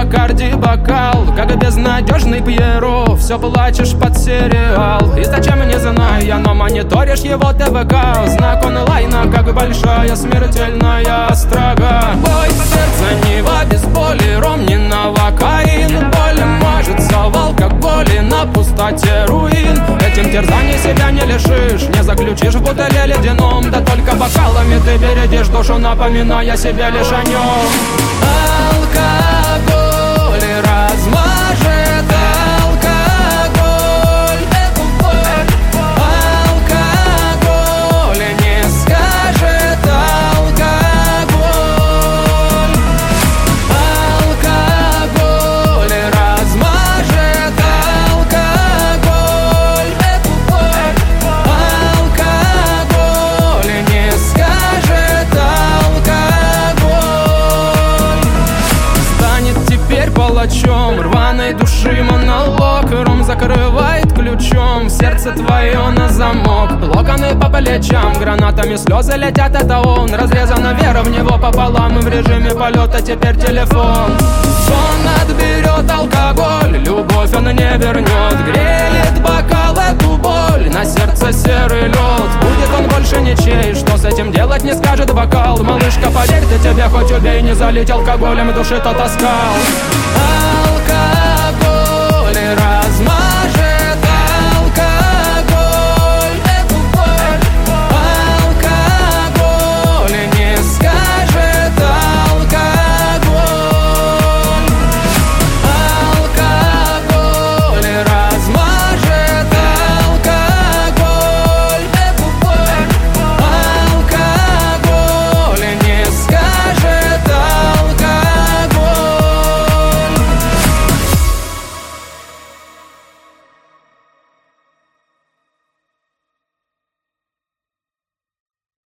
Бакарди бокал, как безнадежный Пьеро. Все плачешь под сериал, и зачем, не знаю я, но мониторишь его ТВК. Знак онлайна, как большая смертельная острога. Бой сердца Нива, без боли, ром не новокаин. Боль мажется в алкоголе, на пустоте руин. Этим терзаний себя не лишишь, не заключишь в бутыле ледяном. Да только бокалами ты бередишь душу, напоминая себе лишь о нем. Алкоголь размажет, алкоголь эту боль. Алкоголь не скажет, алкоголь. Алкоголь размажет, алкоголь эту боль. Алкоголь не скажет, алкоголь. Станет теперь палачом рваной души монолог. Ром закрывает ключом сердце твое на замок. Локоны по плечам, гранатами слезы летят, это он. Разрезана вера в него пополам, и в режиме полета теперь телефон. Сон отберет алкоголь, любовь он не вернет. Греет бокал эту боль, на сердце серый лед. Будет он больше ничей, что с этим делать не скажет бокал. Малышка, поверь ты, тебе хоть убей, не залить алкоголем души тот оскал.